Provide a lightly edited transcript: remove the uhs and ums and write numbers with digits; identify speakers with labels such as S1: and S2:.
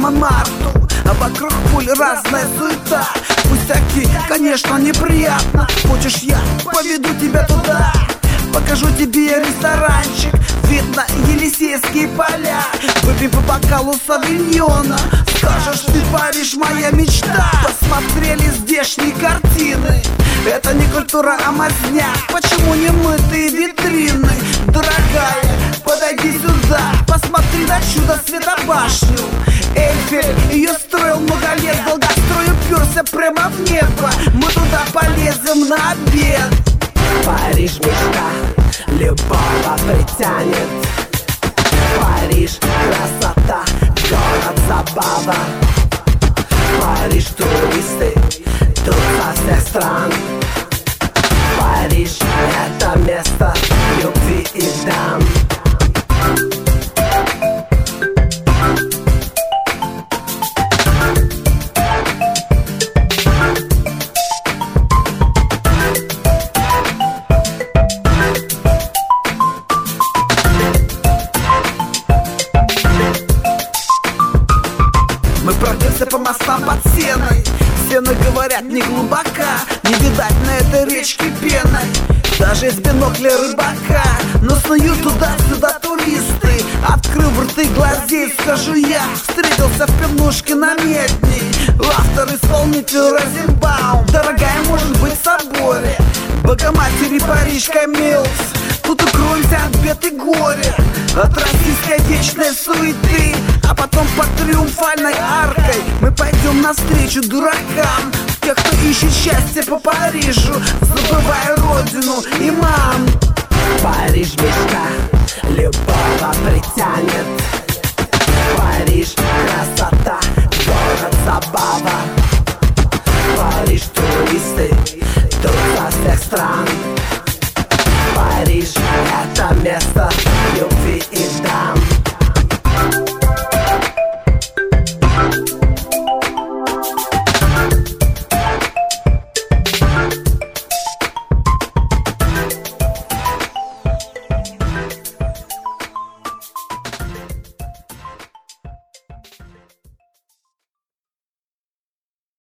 S1: Монмарту, а вокруг пуль разная суета. Пустяки, конечно, неприятно. Хочешь, я поведу тебя туда? Покажу тебе ресторанчик, вид на Елисейские поля. Выпей по бокалу савиньона, скажешь, ты Париж, моя мечта. Посмотрели здешние картины, это не культура, а мазня. Почему не мытые витрины? Дорогая, подойди сюда, посмотри на чудо света башню. Эйфель ее строил много лет, долгострой уперся прямо в небо. Мы туда полезем на обед.
S2: Париж мечта, любого притянет. Париж красота, город забава. Париж туристы, тут со всех стран. Париж это место любви и дам.
S1: Мы пройдемся по мостам под сеной. Стены, говорят, не глубока, не видать на этой речке пены, даже из бинокля рыбака. Но снуют туда-сюда туристы. Открыв рты глазей, скажу я, встретился в пивнушке на Медней. Автор, исполнитель Розенбаум. Дорогая, может быть, в соборе Богоматери Париж Камилс. Тут укроемся от бед и горя, от российской вечной суеты. А потом под Триумфальной аркой мы пойдем навстречу дуракам, тех, кто ищет счастье по Парижу, забывая родину и мам.
S2: Париж мечта, любого притянет. Париж красота, город забава. Париж туристы,